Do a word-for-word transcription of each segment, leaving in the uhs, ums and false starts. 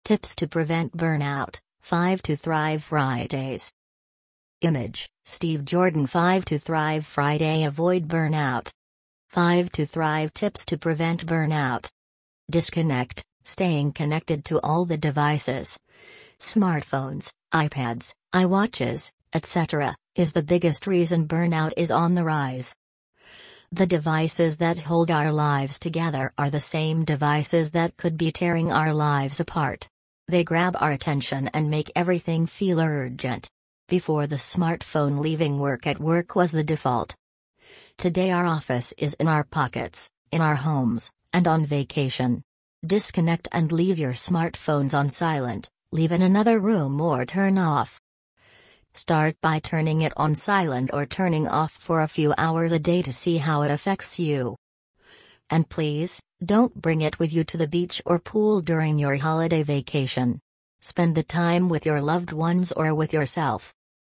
Tips to prevent burnout, five to Thrive Fridays. Image, Steve Jordan. Five to Thrive Friday. Avoid burnout. five to Thrive Tips to prevent burnout. Disconnect, staying connected to all the devices. Smartphones, iPads, iWatches, et cetera, is the biggest reason burnout is on the rise. The devices that hold our lives together are the same devices that could be tearing our lives apart. They grab our attention and make everything feel urgent. Before the smartphone, leaving work at work was the default. Today our office is in our pockets, in our homes, and on vacation. Disconnect and leave your smartphones on silent, leave in another room or turn off. Start by turning it on silent or turning off for a few hours a day to see how it affects you. And please, don't bring it with you to the beach or pool during your holiday vacation. Spend the time with your loved ones or with yourself.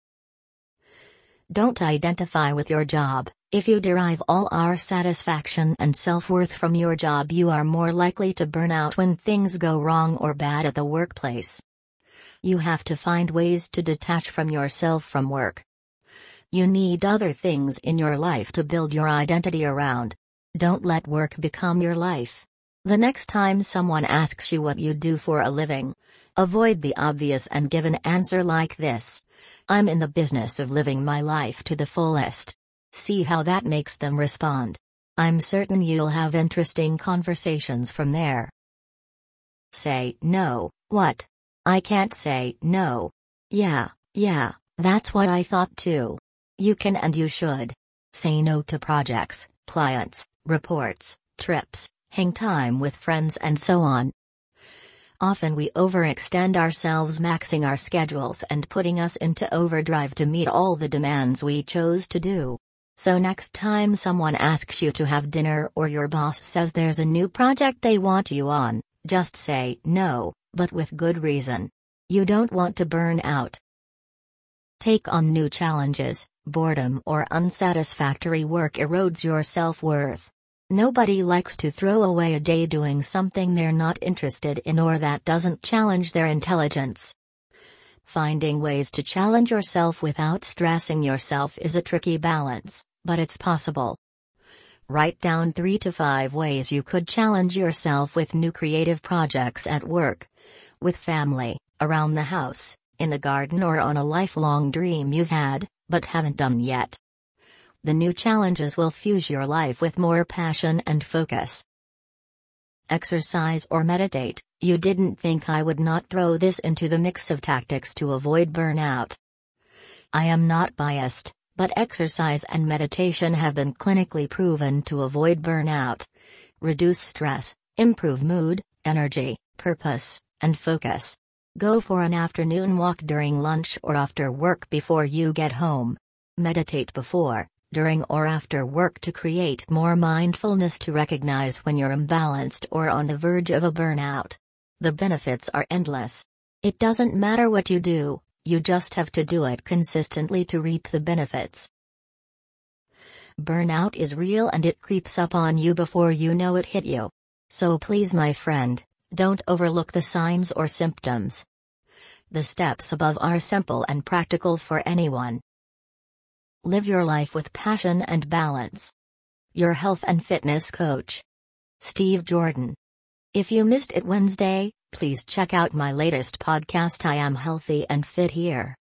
Don't identify with your job. If you derive all our satisfaction and self-worth from your job, you are more likely to burn out when things go wrong or bad at the workplace. You have to find ways to detach from yourself from work. You need other things in your life to build your identity around. Don't let work become your life. The next time someone asks you what you do for a living, avoid the obvious and give an answer like this: I'm in the business of living my life to the fullest. See how that makes them respond. I'm certain you'll have interesting conversations from there. Say no. What? I can't say no. Yeah, yeah, that's what I thought too. You can and you should. Say no to projects, clients, reports, trips, hang time with friends, and so on. Often we overextend ourselves, maxing our schedules and putting us into overdrive to meet all the demands we chose to do. So next time someone asks you to have dinner or your boss says there's a new project they want you on, just say no, but with good reason. You don't want to burn out. Take on new challenges. Boredom or unsatisfactory work erodes your self-worth. Nobody likes to throw away a day doing something they're not interested in or that doesn't challenge their intelligence. Finding ways to challenge yourself without stressing yourself is a tricky balance, but it's possible. Write down three to five ways you could challenge yourself with new creative projects at work, with family, around the house, in the garden, or on a lifelong dream you've had, but haven't done yet. The new challenges will fuse your life with more passion and focus. Exercise or meditate. You didn't think I would not throw this into the mix of tactics to avoid burnout. I am not biased, but exercise and meditation have been clinically proven to avoid burnout, reduce stress, improve mood, energy, purpose, and focus. Go for an afternoon walk during lunch or after work before you get home. Meditate before, during, or after work to create more mindfulness to recognize when you're imbalanced or on the verge of a burnout. The benefits are endless. It doesn't matter what you do, you just have to do it consistently to reap the benefits. Burnout is real and it creeps up on you before you know it hit you. So please, my friend, don't overlook the signs or symptoms. The steps above are simple and practical for anyone. Live your life with passion and balance. Your health and fitness coach, Steve Jordan. If you missed it Wednesday, please check out my latest podcast, I Am Healthy and Fit Here.